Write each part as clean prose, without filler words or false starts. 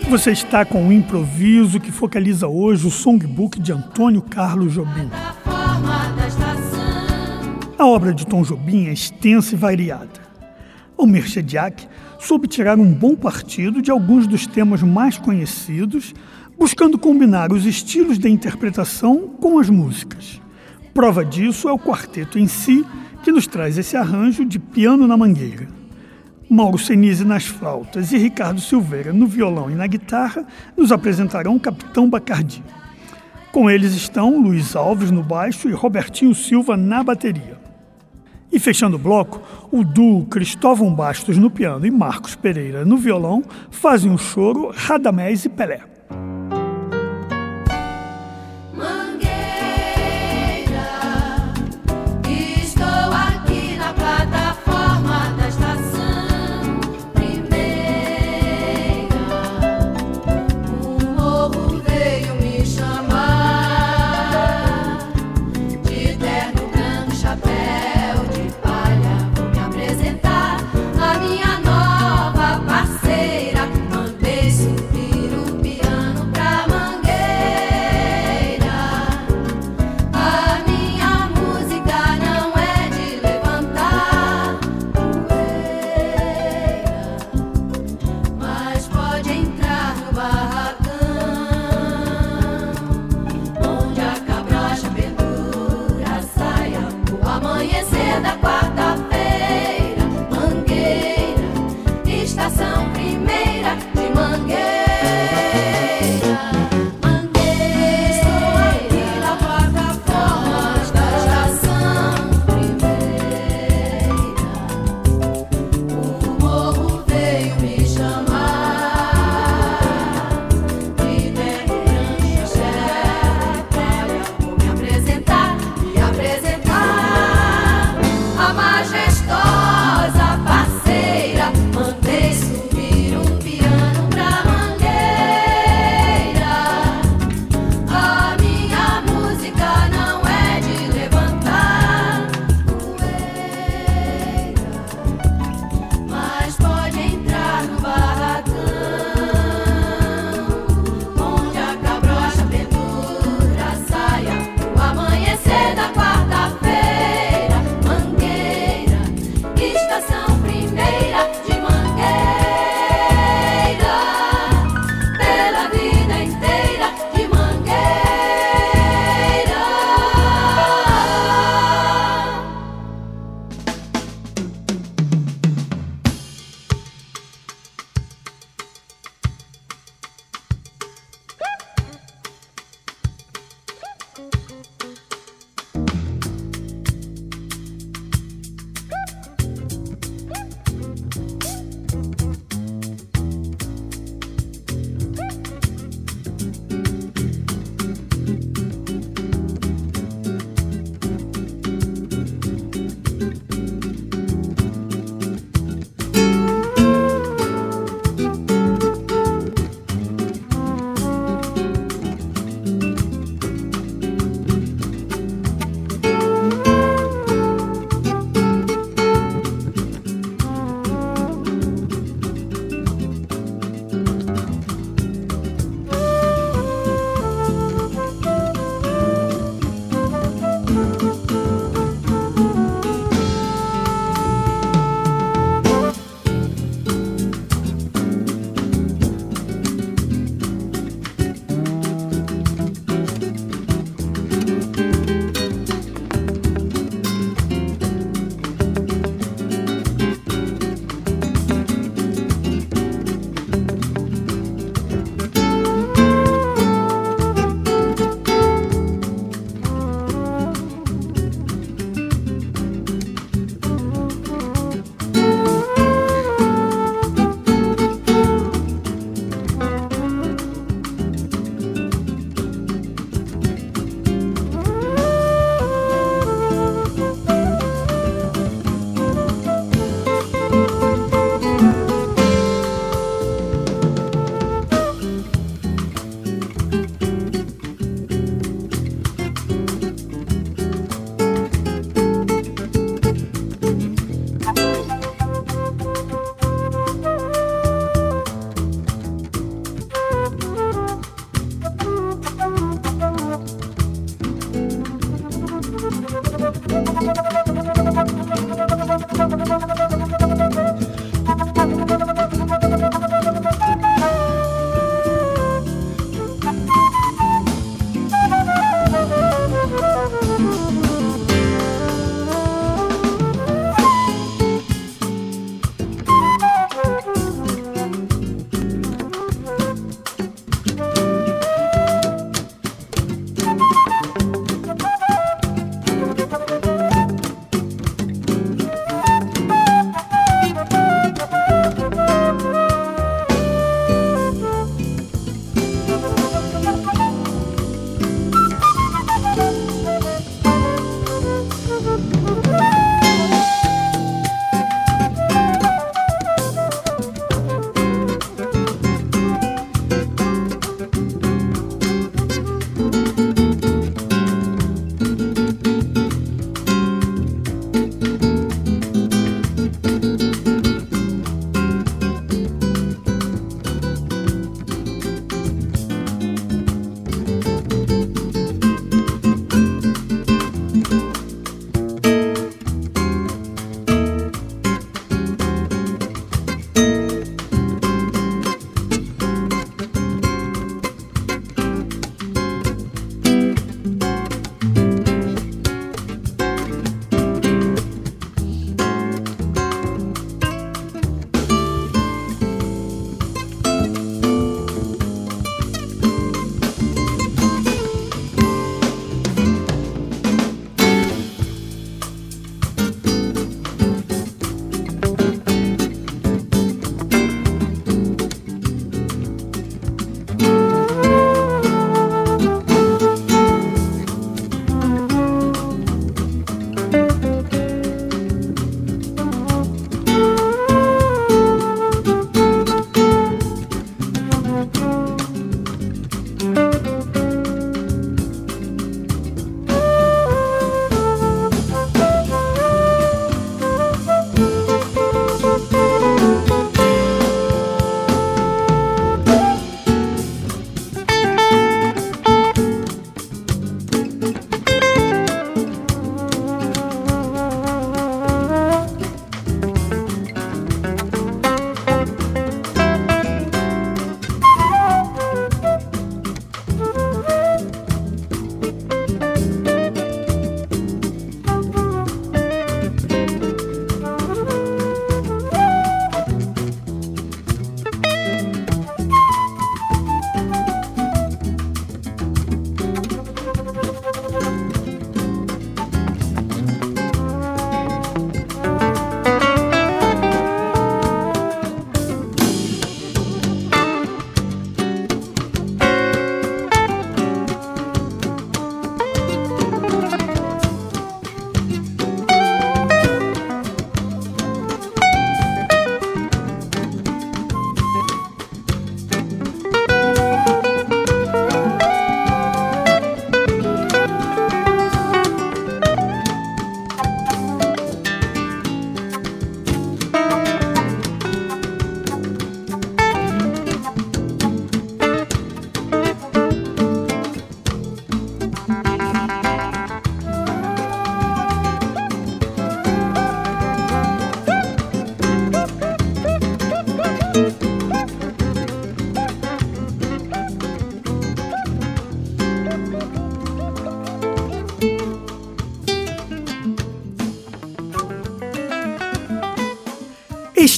Você está com um improviso que focaliza hoje o songbook de Antônio Carlos Jobim. A obra de Tom Jobim é extensa e variada. Almir Shediac soube tirar um bom partido de alguns dos temas mais conhecidos, buscando combinar os estilos da interpretação com as músicas. Prova disso é o quarteto em si, que nos traz esse arranjo de piano na mangueira. Mauro Senise nas flautas e Ricardo Silveira no violão e na guitarra nos apresentarão Capitão Bacardi. Com eles estão Luiz Alves no baixo e Robertinho Silva na bateria. E fechando o bloco, o duo Cristóvão Bastos no piano e Marcos Pereira no violão fazem o choro Radamés e Pelé. Piano.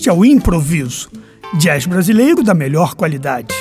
Este é o Improviso, jazz brasileiro da melhor qualidade.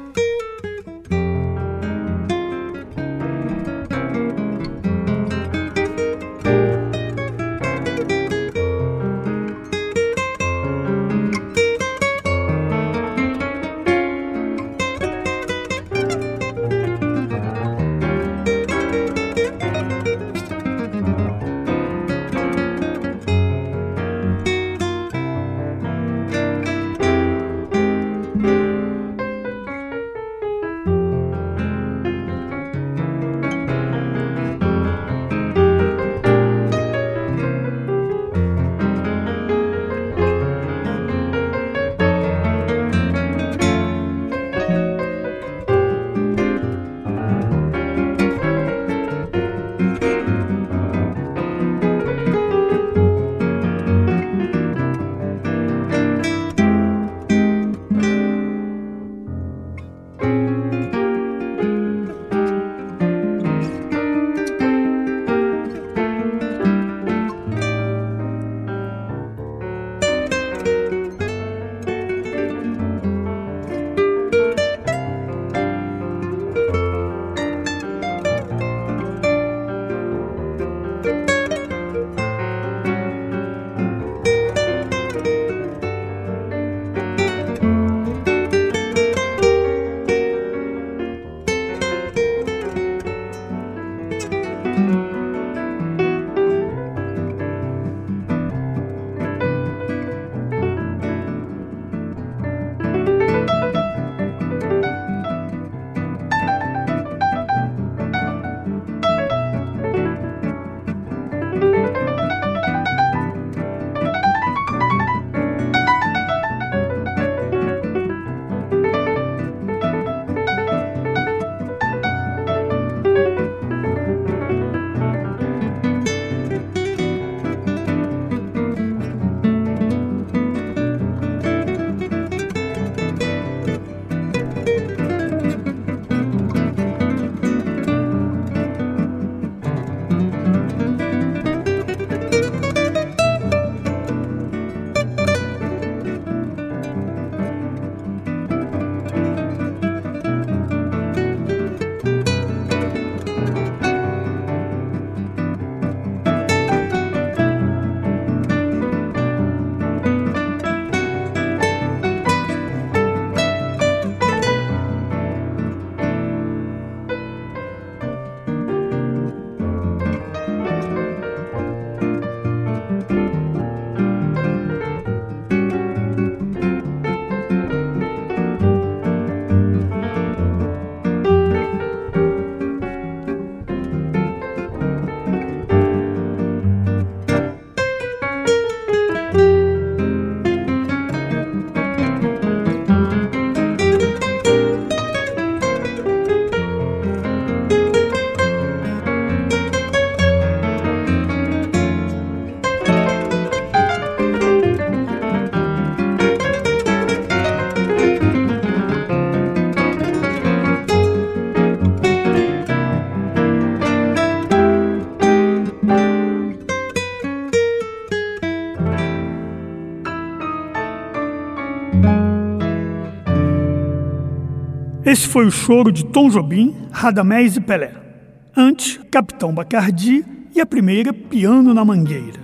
Esse foi o choro de Tom Jobim, Radamés e Pelé. Antes, Capitão Bacardi e a primeira Piano na Mangueira.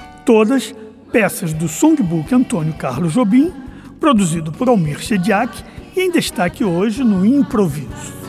Todas peças do songbook Antônio Carlos Jobim, produzido por Almir Shediac e em destaque hoje no Improviso.